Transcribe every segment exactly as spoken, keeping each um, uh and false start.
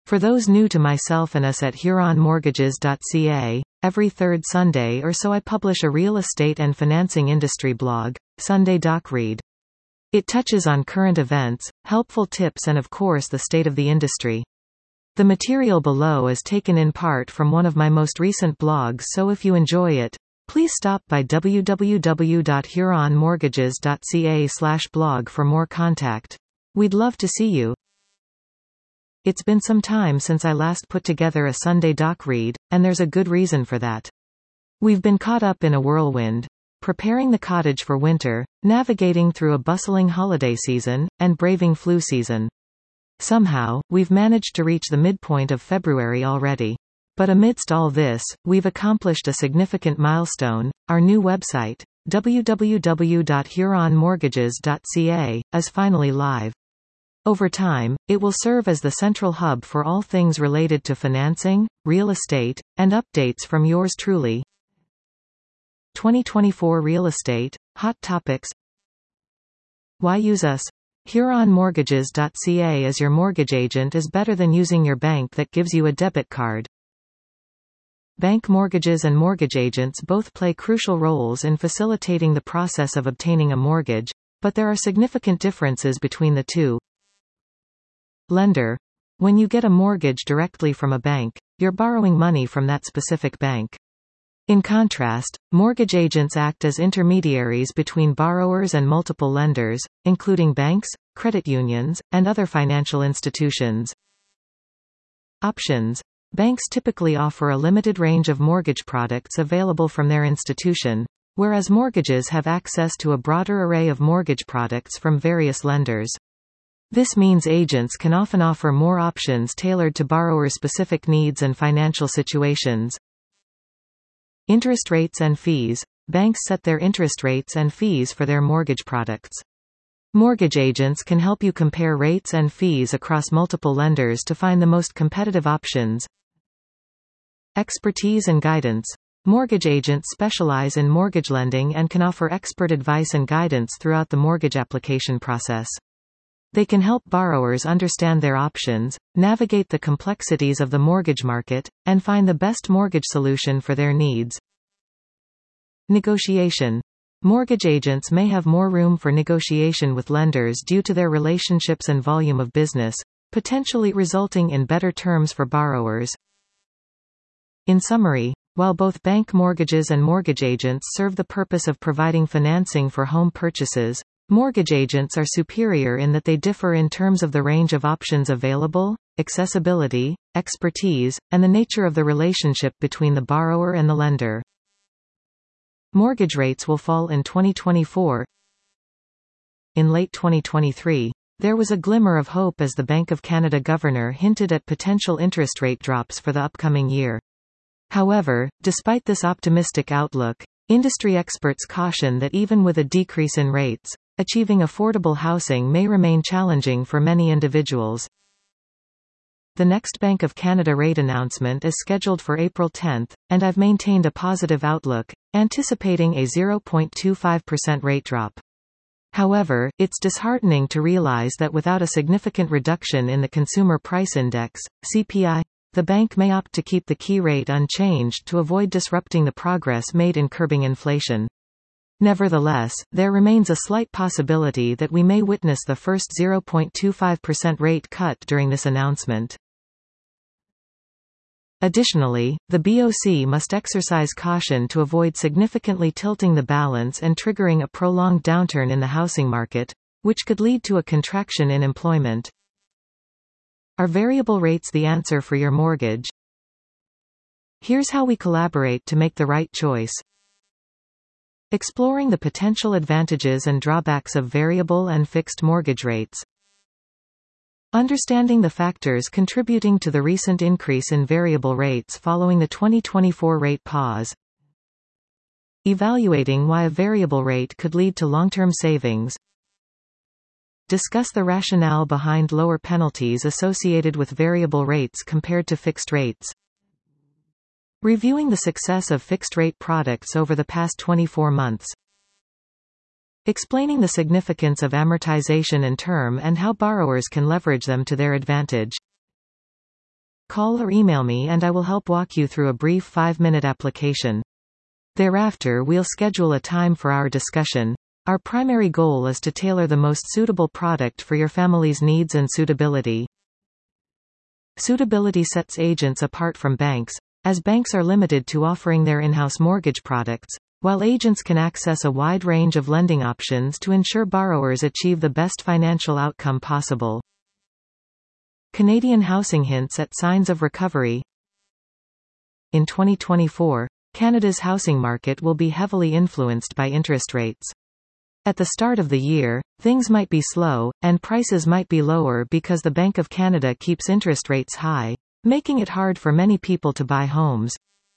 For those new to myself and us at Huron Mortgages dot C A, every third Sunday or so I publish a real estate and financing industry blog, Sunday Doc Read. It touches on current events, helpful tips and of course the state of the industry. The material below is taken in part from one of my most recent blogs, so if you enjoy it, please stop by w w w dot huron mortgages dot c a slash blog for more contact. We'd love to see you. It's been some time since I last put together a Sunday Doc Read, and there's a good reason for that. We've been caught up in a whirlwind, preparing the cottage for winter, navigating through a bustling holiday season, and braving flu season. Somehow, we've managed to reach the midpoint of February already. But amidst all this, we've accomplished a significant milestone. Our new website, w w w dot huron mortgages dot c a, is finally live. Over time, it will serve as the central hub for all things related to financing, real estate, and updates from yours truly. twenty twenty-four Real Estate, Hot Topics. Why use us? Huron Mortgages dot c a as your mortgage agent is better than using your bank that gives you a debit card. Bank mortgages and mortgage agents both play crucial roles in facilitating the process of obtaining a mortgage, but there are significant differences between the two. Lender. When you get a mortgage directly from a bank, you're borrowing money from that specific bank. In contrast, mortgage agents act as intermediaries between borrowers and multiple lenders, including banks, credit unions, and other financial institutions. Options. Banks typically offer a limited range of mortgage products available from their institution, whereas mortgages have access to a broader array of mortgage products from various lenders. This means agents can often offer more options tailored to borrowers' specific needs and financial situations. Interest rates and fees. Banks set their interest rates and fees for their mortgage products. Mortgage agents can help you compare rates and fees across multiple lenders to find the most competitive options. Expertise and guidance. Mortgage agents specialize in mortgage lending and can offer expert advice and guidance throughout the mortgage application process. They can help borrowers understand their options, navigate the complexities of the mortgage market, and find the best mortgage solution for their needs. Negotiation. Mortgage agents may have more room for negotiation with lenders due to their relationships and volume of business, potentially resulting in better terms for borrowers. In summary, while both bank mortgages and mortgage agents serve the purpose of providing financing for home purchases, mortgage agents are superior in that they differ in terms of the range of options available, accessibility, expertise, and the nature of the relationship between the borrower and the lender. Mortgage rates will fall in twenty twenty-four. In late twenty twenty-three, there was a glimmer of hope as the Bank of Canada governor hinted at potential interest rate drops for the upcoming year. However, despite this optimistic outlook, industry experts caution that even with a decrease in rates, achieving affordable housing may remain challenging for many individuals. The next Bank of Canada rate announcement is scheduled for April tenth, and I've maintained a positive outlook, anticipating a zero point two five percent rate drop. However, it's disheartening to realize that without a significant reduction in the Consumer Price Index, C P I, the bank may opt to keep the key rate unchanged to avoid disrupting the progress made in curbing inflation. Nevertheless, there remains a slight possibility that we may witness the first zero point two five percent rate cut during this announcement. Additionally, the B O C must exercise caution to avoid significantly tilting the balance and triggering a prolonged downturn in the housing market, which could lead to a contraction in employment. Are variable rates the answer for your mortgage? Here's how we collaborate to make the right choice. Exploring the potential advantages and drawbacks of variable and fixed mortgage rates. Understanding the factors contributing to the recent increase in variable rates following the twenty twenty-four rate pause. Evaluating why a variable rate could lead to long-term savings. Discuss the rationale behind lower penalties associated with variable rates compared to fixed rates. Reviewing the success of fixed-rate products over the past twenty-four months. Explaining the significance of amortization and term and how borrowers can leverage them to their advantage. Call or email me and I will help walk you through a brief five-minute application. Thereafter we'll schedule a time for our discussion. Our primary goal is to tailor the most suitable product for your family's needs and suitability. Suitability sets agents apart from banks, as banks are limited to offering their in-house mortgage products, while agents can access a wide range of lending options to ensure borrowers achieve the best financial outcome possible. Canadian housing hints at signs of recovery. In twenty twenty-four, Canada's housing market will be heavily influenced by interest rates. At the start of the year, things might be slow, and prices might be lower because the Bank of Canada keeps interest rates high, making it hard for many people to buy homes.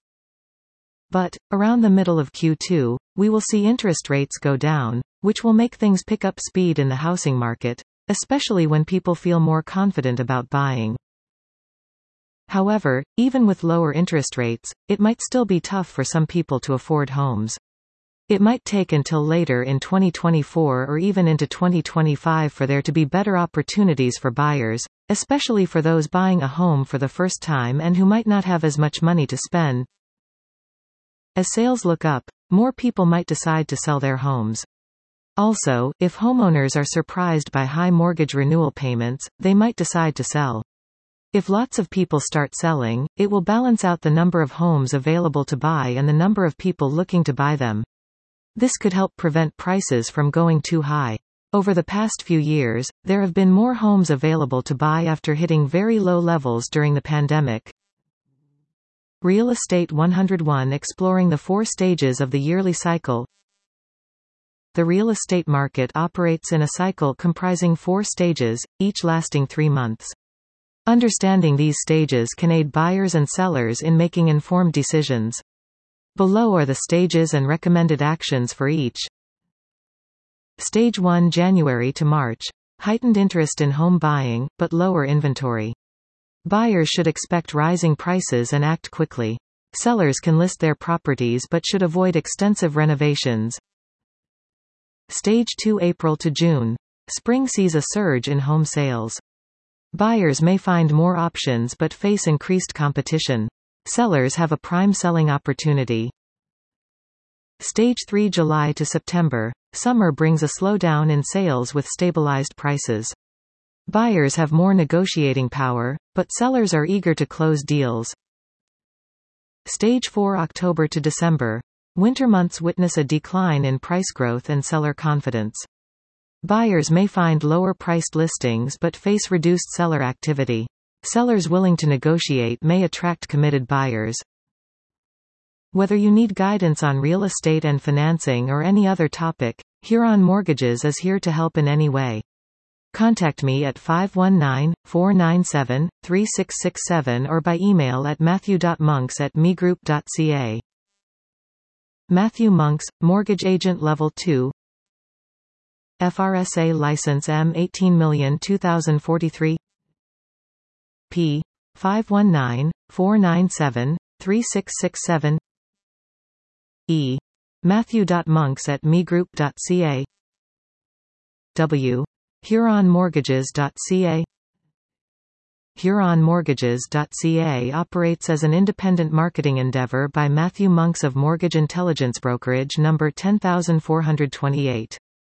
But, around the middle of Q two, we will see interest rates go down, which will make things pick up speed in the housing market, especially when people feel more confident about buying. However, even with lower interest rates, it might still be tough for some people to afford homes. It might take until later in twenty twenty-four or even into twenty twenty-five for there to be better opportunities for buyers, especially for those buying a home for the first time and who might not have as much money to spend. As sales look up, more people might decide to sell their homes. Also, if homeowners are surprised by high mortgage renewal payments, they might decide to sell. If lots of people start selling, it will balance out the number of homes available to buy and the number of people looking to buy them. This could help prevent prices from going too high. Over the past few years, there have been more homes available to buy after hitting very low levels during the pandemic. Real Estate one oh one exploring the four stages of the yearly cycle. The real estate market operates in a cycle comprising four stages, each lasting three months. Understanding these stages can aid buyers and sellers in making informed decisions. Below are the stages and recommended actions for each. Stage one January to March. Heightened interest in home buying, but lower inventory. Buyers should expect rising prices and act quickly. Sellers can list their properties but should avoid extensive renovations. Stage two April to June. Spring sees a surge in home sales. Buyers may find more options but face increased competition. Sellers have a prime selling opportunity. Stage three July to September. Summer brings a slowdown in sales with stabilized prices. Buyers have more negotiating power, but sellers are eager to close deals. Stage four October to December. Winter months witness a decline in price growth and seller confidence. Buyers may find lower-priced listings but face reduced seller activity. Sellers willing to negotiate may attract committed buyers. Whether you need guidance on real estate and financing or any other topic, Huron Mortgages is here to help in any way. Contact me at five one nine, four nine seven, three six six seven or by email at matthew dot monks at me group dot c a. Matthew Monks, Mortgage Agent Level two. F R S A License M eighteen million two thousand forty-three. P. five one nine, four nine seven, three six six seven. E. matthew dot monks at me group dot c a. W. huron mortgages dot c a. huron mortgages dot c a operates as an independent marketing endeavor by Matthew Monks of Mortgage Intelligence Brokerage number ten thousand four hundred twenty-eight.